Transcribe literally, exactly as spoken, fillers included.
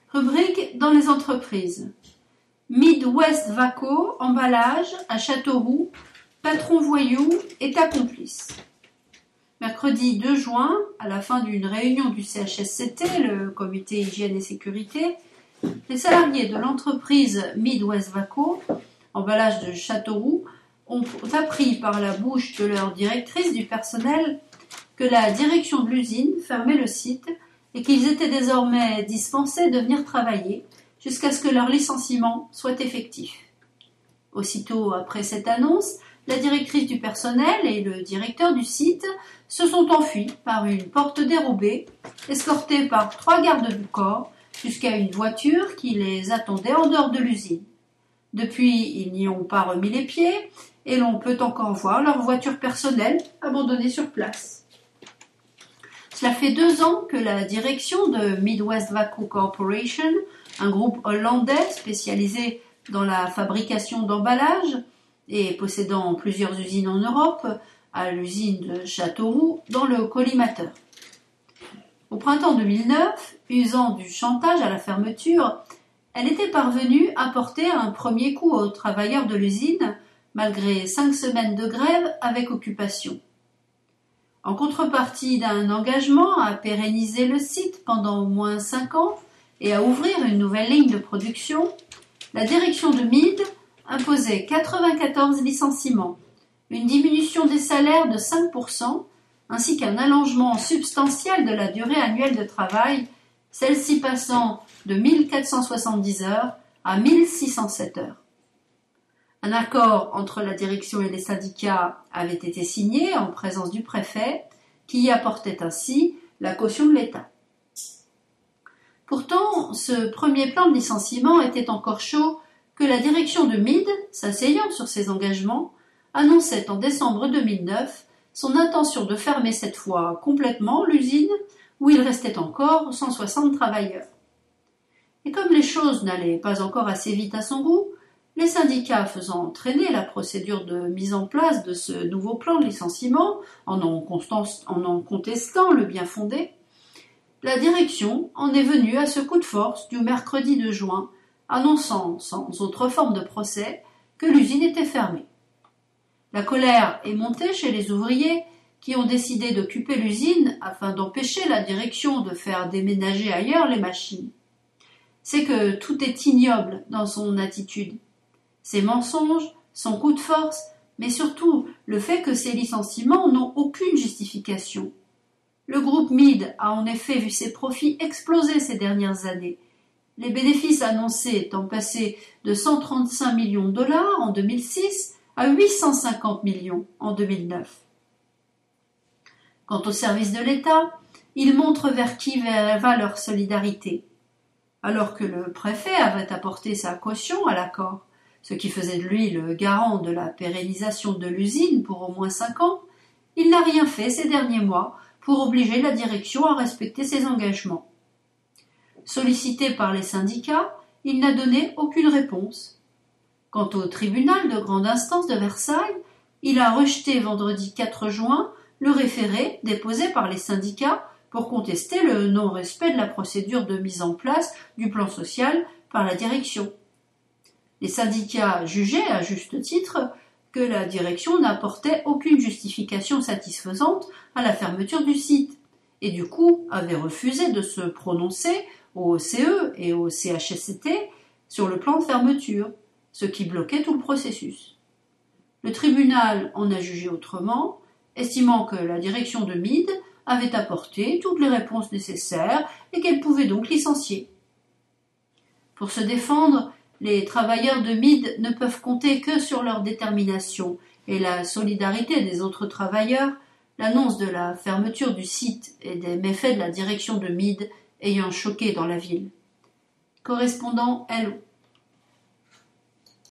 Rubrique dans les entreprises. Midwest Vaco, emballage, à Châteauroux, patron voyou, État complice. Mercredi deux juin, à la fin d'une réunion du C H S C T, le comité hygiène et sécurité, les salariés de l'entreprise Midwest Vaco, emballage de Châteauroux, ont appris par la bouche de leur directrice du personnel que la direction de l'usine fermait le site et qu'ils étaient désormais dispensés de venir travailler jusqu'à ce que leur licenciement soit effectif. Aussitôt après cette annonce, la directrice du personnel et le directeur du site se sont enfuis par une porte dérobée, escortés par trois gardes du corps jusqu'à une voiture qui les attendait en dehors de l'usine. Depuis, ils n'y ont pas remis les pieds et l'on peut encore voir leur voiture personnelle abandonnée sur place. Cela fait deux ans que la direction de Midwest Vaco Corporation, un groupe hollandais spécialisé dans la fabrication d'emballages et possédant plusieurs usines en Europe, à l'usine de Châteauroux dans le collimateur. Au printemps deux mille neuf, usant du chantage à la fermeture, elle était parvenue à porter un premier coup aux travailleurs de l'usine, malgré cinq semaines de grève avec occupation. En contrepartie d'un engagement à pérenniser le site pendant au moins cinq ans et à ouvrir une nouvelle ligne de production, la direction de Mid imposait quatre-vingt-quatorze licenciements, une diminution des salaires de cinq pour cent, ainsi qu'un allongement substantiel de la durée annuelle de travail, celle-ci passant de mille quatre cent soixante-dix heures à mille six cent sept heures. Un accord entre la direction et les syndicats avait été signé en présence du préfet, qui y apportait ainsi la caution de l'État. Pourtant, ce premier plan de licenciement était encore chaud que la direction de Mid, s'asseyant sur ses engagements, annonçait en décembre deux mille neuf son intention de fermer cette fois complètement l'usine où il restait encore cent soixante travailleurs. Et comme les choses n'allaient pas encore assez vite à son goût, les syndicats faisant traîner la procédure de mise en place de ce nouveau plan de licenciement en en, en en contestant le bien fondé, la direction en est venue à ce coup de force du mercredi deux juin, annonçant sans autre forme de procès que l'usine était fermée. La colère est montée chez les ouvriers qui ont décidé d'occuper l'usine afin d'empêcher la direction de faire déménager ailleurs les machines. C'est que tout est ignoble dans son attitude. Ses mensonges, son coup de force, mais surtout le fait que ces licenciements n'ont aucune justification. Le groupe Mid a en effet vu ses profits exploser ces dernières années, les bénéfices annoncés étant passés de cent trente-cinq millions de dollars en deux mille six à huit cent cinquante millions en deux mille neuf. Quant au service de l'État, ils montrent vers qui va leur solidarité. Alors que le préfet avait apporté sa caution à l'accord, ce qui faisait de lui le garant de la pérennisation de l'usine pour au moins cinq ans, il n'a rien fait ces derniers mois pour obliger la direction à respecter ses engagements. Sollicité par les syndicats, il n'a donné aucune réponse. Quant au tribunal de grande instance de Versailles, il a rejeté vendredi quatre juin le référé déposé par les syndicats pour contester le non-respect de la procédure de mise en place du plan social par la direction. Les syndicats jugeaient, à juste titre, que la direction n'apportait aucune justification satisfaisante à la fermeture du site, et du coup avait refusé de se prononcer au C E et au C H S C T sur le plan de fermeture, ce qui bloquait tout le processus. Le tribunal en a jugé autrement, estimant que la direction de Mid avait apporté toutes les réponses nécessaires et qu'elle pouvait donc licencier. Pour se défendre, les travailleurs de Mid ne peuvent compter que sur leur détermination et la solidarité des autres travailleurs, l'annonce de la fermeture du site et des méfaits de la direction de Mid ayant choqué dans la ville. Correspondant L O